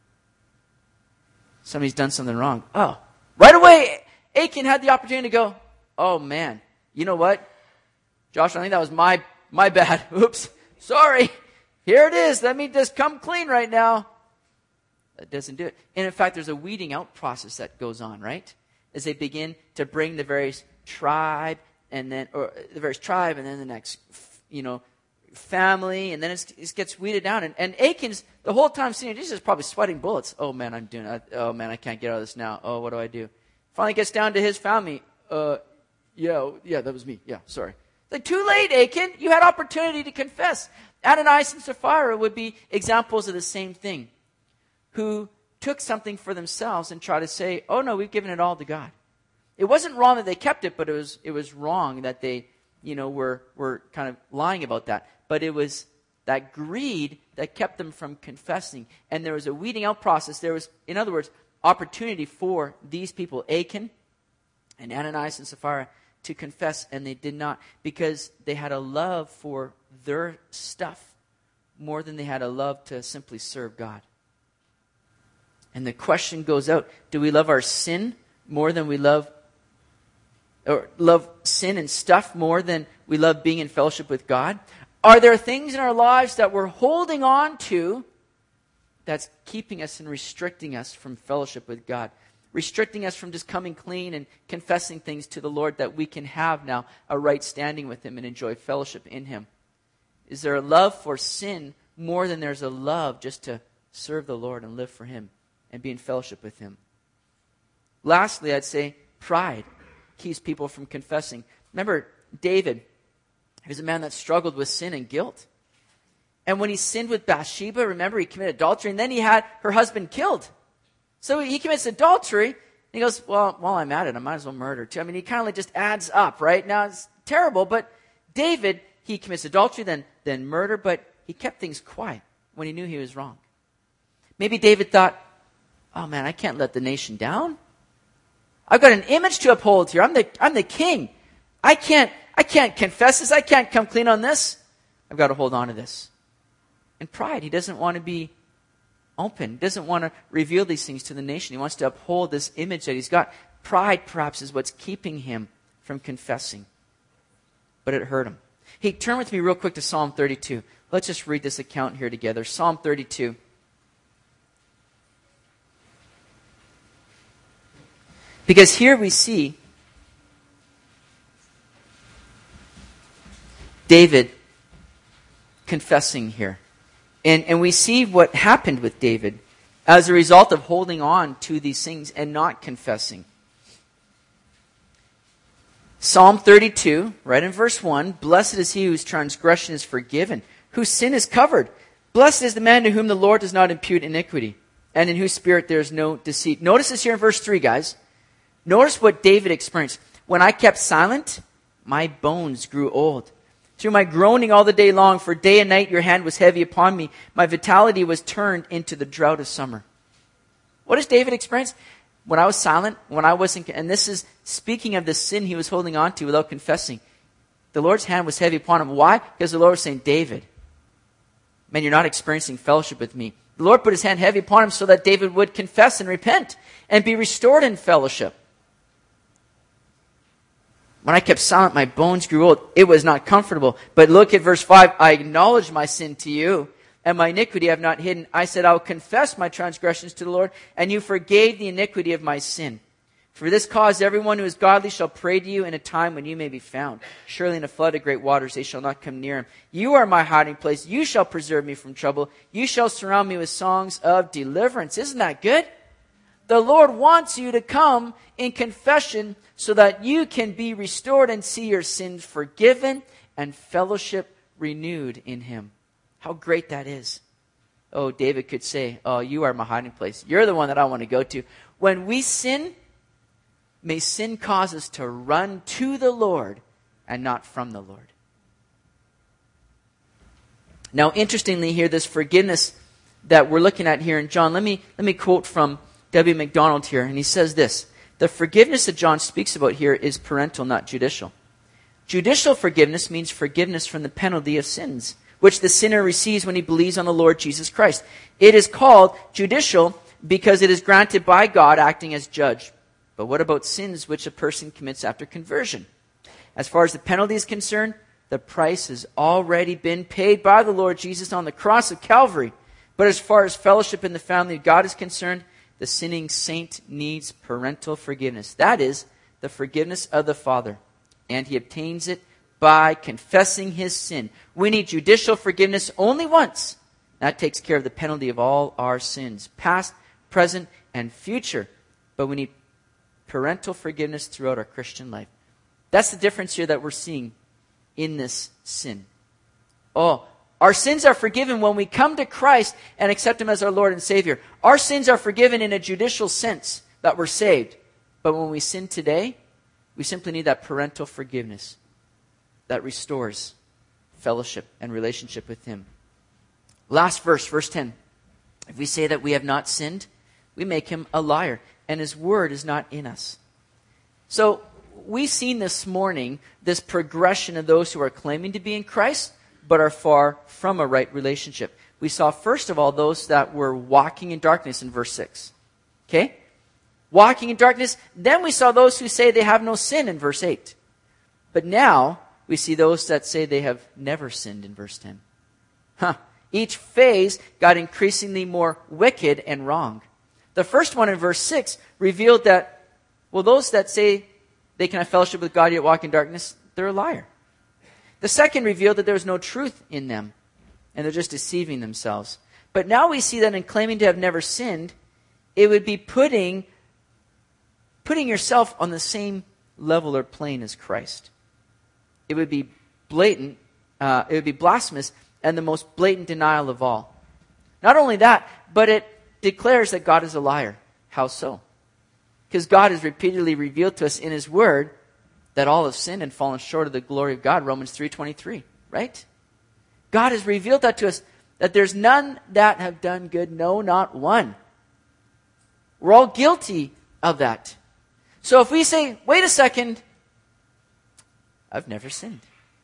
Somebody's done something wrong. Oh, right away, Achan had the opportunity to go, oh man, you know what? Josh, I think that was my, my bad. Oops, sorry. Here it is. Let me just come clean right now. That doesn't do it. And in fact, there's a weeding out process that goes on, right? As they begin to bring the various tribe and then, or the various tribe and then the next, you know, family, and then it's, it gets weeded down. And, and Achan's the whole time sitting, Jesus is probably sweating bullets. Oh man, I'm doing it. Oh man, I can't get out of this now. Oh, what do I do? Finally gets down to his family. Uh, yeah, yeah, that was me. Yeah, sorry. Like, too late, Achan. You had opportunity to confess. Ananias and Sapphira would be examples of the same thing, who took something for themselves and tried to say, oh no, we've given it all to God. It wasn't wrong that they kept it, but it was it was wrong that they, you know, were were kind of lying about that. But it was that greed that kept them from confessing. And there was a weeding out process. There was, in other words, opportunity for these people, Achan and Ananias and Sapphira, to confess, and they did not, because they had a love for their stuff more than they had a love to simply serve God. And the question goes out, do we love our sin more than we love, or love sin and stuff more than we love being in fellowship with God? Are there things in our lives that we're holding on to that's keeping us and restricting us from fellowship with God? Restricting us from just coming clean and confessing things to the Lord that we can have now a right standing with Him and enjoy fellowship in Him? Is there a love for sin more than there's a love just to serve the Lord and live for Him and be in fellowship with Him? Lastly, I'd say pride keeps people from confessing. Remember, David, he was a man that struggled with sin and guilt. And when he sinned with Bathsheba, remember, he committed adultery, and then he had her husband killed. So he commits adultery, and he goes, well, while I'm at it, I might as well murder too. I mean, he kind of like just adds up, right? Now, it's terrible, but David, he commits adultery, then, then murder, but he kept things quiet when he knew he was wrong. Maybe David thought, oh man, I can't let the nation down. I've got an image to uphold here. I'm the, I'm the king. I can't, I can't confess this. I can't come clean on this. I've got to hold on to this. And pride, he doesn't want to be open, doesn't want to reveal these things to the nation. He wants to uphold this image that he's got. Pride, perhaps, is what's keeping him from confessing. But it hurt him. Hey, turn with me real quick to Psalm thirty-two. Let's just read this account here together. Psalm thirty-two. Because here we see David confessing here. And, and we see what happened with David as a result of holding on to these things and not confessing. Psalm thirty-two, right in verse one, blessed is he whose transgression is forgiven, whose sin is covered. Blessed is the man to whom the Lord does not impute iniquity, and in whose spirit there is no deceit. Notice this here in verse three, guys. Notice what David experienced. When I kept silent, my bones grew old. through my groaning all the day long, for day and night your hand was heavy upon me. My vitality was turned into the drought of summer. What does David experience? When I was silent, when I wasn't, and this is speaking of the sin he was holding on to without confessing. The Lord's hand was heavy upon him. Why? Because the Lord was saying, David, man, you're not experiencing fellowship with me. The Lord put his hand heavy upon him so that David would confess and repent and be restored in fellowship. When I kept silent, my bones grew old. It was not comfortable. But look at verse five. I acknowledge my sin to you, and my iniquity I have not hidden. I said, I will confess my transgressions to the Lord, and you forgave the iniquity of my sin. For this cause everyone who is godly shall pray to you in a time when you may be found. Surely in a flood of great waters they shall not come near him. You are my hiding place. You shall preserve me from trouble. You shall surround me with songs of deliverance. Isn't that good? The Lord wants you to come in confession so that you can be restored and see your sins forgiven and fellowship renewed in him. How great that is. Oh, David could say, oh, you are my hiding place. You're the one that I want to go to. When we sin, may sin cause us to run to the Lord and not from the Lord. Now, interestingly here, this forgiveness that we're looking at here in John, let me, let me quote from W. MacDonald here, and he says this: the forgiveness that John speaks about here is parental, not judicial. Judicial forgiveness means forgiveness from the penalty of sins, which the sinner receives when he believes on the Lord Jesus Christ. It is called judicial because it is granted by God acting as judge. But what about sins which a person commits after conversion? As far as the penalty is concerned, the price has already been paid by the Lord Jesus on the cross of Calvary. But as far as fellowship in the family of God is concerned, the sinning saint needs parental forgiveness. That is, the forgiveness of the Father. And he obtains it by confessing his sin. We need judicial forgiveness only once. That takes care of the penalty of all our sins, past, present, and future. But we need parental forgiveness throughout our Christian life. That's the difference here that we're seeing in this sin. Oh, our sins are forgiven when we come to Christ and accept him as our Lord and Savior. Our sins are forgiven in a judicial sense that we're saved. But when we sin today, we simply need that parental forgiveness that restores fellowship and relationship with him. Last verse, verse ten. If we say that we have not sinned, we make him a liar, and his word is not in us. So we've seen this morning this progression of those who are claiming to be in Christ, but are far from a right relationship. We saw, first of all, those that were walking in darkness in verse six. Okay? Walking in darkness. Then we saw those who say they have no sin in verse eight. But now we see those that say they have never sinned in verse ten. Huh. Each phase got increasingly more wicked and wrong. The first one in verse six revealed that, well, those that say they can have fellowship with God yet walk in darkness, they're a liar. The second revealed that there was no truth in them, and they're just deceiving themselves. But now we see that in claiming to have never sinned, it would be putting, putting yourself on the same level or plane as Christ. It would be blatant, uh, it would be blasphemous, and the most blatant denial of all. Not only that, but it declares that God is a liar. How so? Because God has repeatedly revealed to us in his word that all have sinned and fallen short of the glory of God, Romans three twenty-three, right? God has revealed that to us, that there's none that have done good, no, not one. We're all guilty of that. So if we say, wait a second, I've never sinned,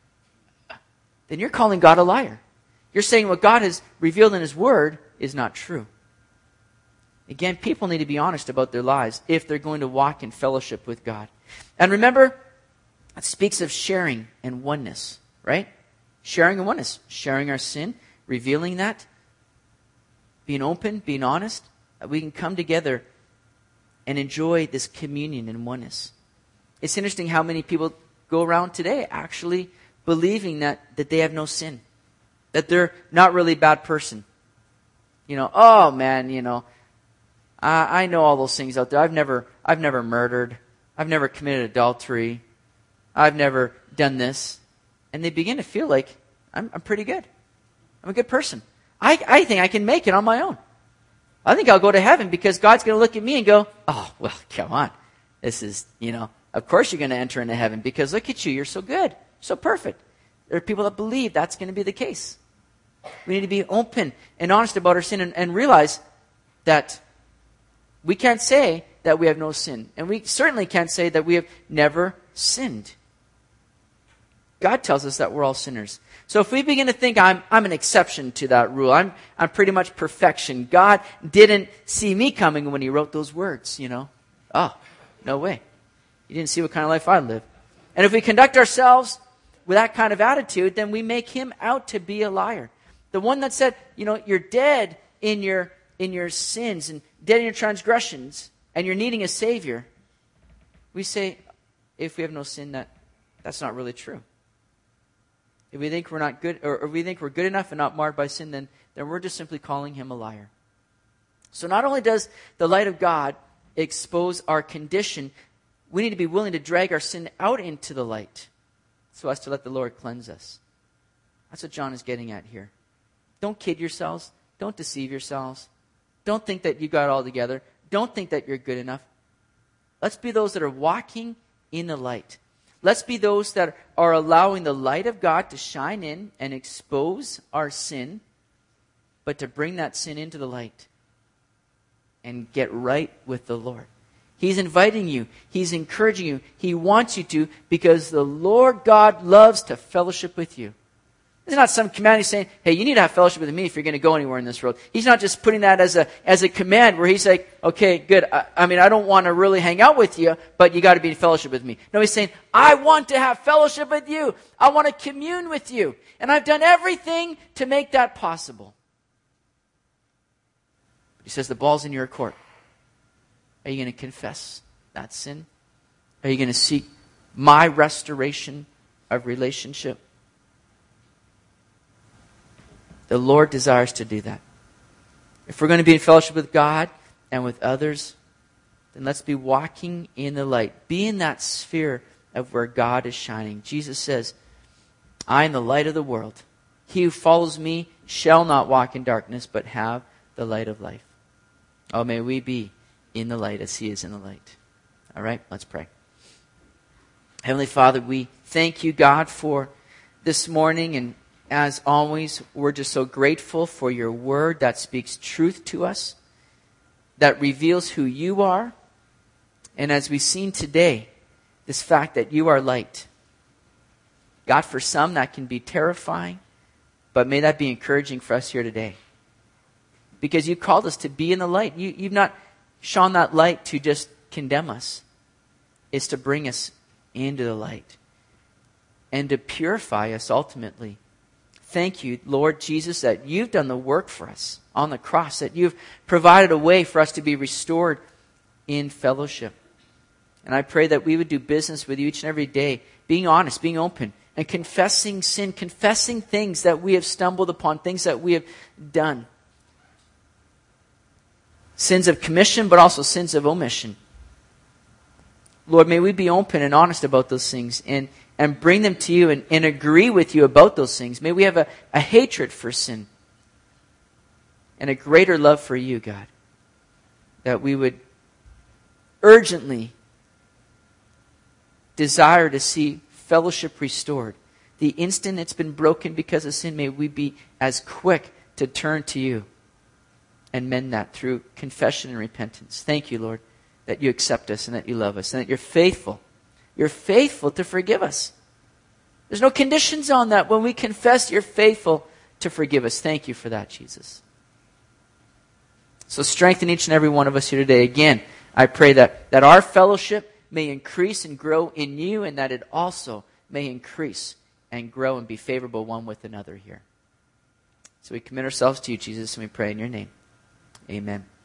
then you're calling God a liar. You're saying what God has revealed in his word is not true. Again, people need to be honest about their lives if they're going to walk in fellowship with God. And remember, it speaks of sharing and oneness, right? Sharing and oneness. Sharing our sin, revealing that, being open, being honest, that we can come together and enjoy this communion and oneness. It's interesting how many people go around today actually believing that, that they have no sin, that they're not really a bad person. You know, oh man, you know, I, I know all those things out there. I've never, I've never murdered. I've never committed adultery. I've never done this. And they begin to feel like, I'm, I'm pretty good. I'm a good person. I, I think I can make it on my own. I think I'll go to heaven because God's going to look at me and go, oh, well, come on. This is, you know, of course you're going to enter into heaven because look at you. You're so good. So perfect. There are people that believe that's going to be the case. We need to be open and honest about our sin and, and realize that we can't say that we have no sin. And we certainly can't say that we have never sinned. God tells us that we're all sinners. So if we begin to think I'm I'm an exception to that rule, I'm I'm pretty much perfection. God didn't see me coming when he wrote those words, you know. Oh, no way. He didn't see what kind of life I live. And if we conduct ourselves with that kind of attitude, then we make him out to be a liar. The one that said, you know, you're dead in your in your sins and dead in your transgressions and you're needing a savior. We say, if we have no sin, that that's not really true. If we think we're not good, or if we think we're good enough and not marred by sin, then, then we're just simply calling him a liar. So not only does the light of God expose our condition, we need to be willing to drag our sin out into the light so as to let the Lord cleanse us. That's what John is getting at here. Don't kid yourselves. Don't deceive yourselves. Don't think that you got it all together. Don't think that you're good enough. Let's be those that are walking in the light. Let's be those that are allowing the light of God to shine in and expose our sin, but to bring that sin into the light and get right with the Lord. He's inviting you. He's encouraging you. He wants you to, because the Lord God loves to fellowship with you. It's not some command he's saying, hey, you need to have fellowship with me if you're going to go anywhere in this world. He's not just putting that as a as a command where he's like, okay, good. I, I mean, I don't want to really hang out with you, but you got to be in fellowship with me. No, he's saying, I want to have fellowship with you. I want to commune with you. And I've done everything to make that possible. He says, the ball's in your court. Are you going to confess that sin? Are you going to seek my restoration of relationship? The Lord desires to do that. If we're going to be in fellowship with God and with others, then let's be walking in the light. Be in that sphere of where God is shining. Jesus says, I am the light of the world. He who follows me shall not walk in darkness, but have the light of life. Oh, may we be in the light as he is in the light. All right, let's pray. Heavenly Father, we thank you, God, for this morning, and as always, we're just so grateful for your word that speaks truth to us, that reveals who you are. And as we've seen today, this fact that you are light. God, for some that can be terrifying, but may that be encouraging for us here today. Because you called us to be in the light. You, you've not shone that light to just condemn us. It's to bring us into the light and to purify us ultimately. Thank you, Lord Jesus, that you've done the work for us on the cross, that you've provided a way for us to be restored in fellowship. And I pray that we would do business with you each and every day, being honest, being open, and confessing sin, confessing things that we have stumbled upon, things that we have done. Sins of commission, but also sins of omission. Lord, may we be open and honest about those things and and bring them to you and, and agree with you about those things. May we have a, a hatred for sin and a greater love for you, God. That we would urgently desire to see fellowship restored. The instant it's been broken because of sin, may we be as quick to turn to you and mend that through confession and repentance. Thank you, Lord, that you accept us and that you love us and that you're faithful. You're faithful to forgive us. There's no conditions on that. When we confess, you're faithful to forgive us. Thank you for that, Jesus. So strengthen each and every one of us here today. Again, I pray that, that our fellowship may increase and grow in you, and that it also may increase and grow and be favorable one with another here. So we commit ourselves to you, Jesus, and we pray in your name. Amen.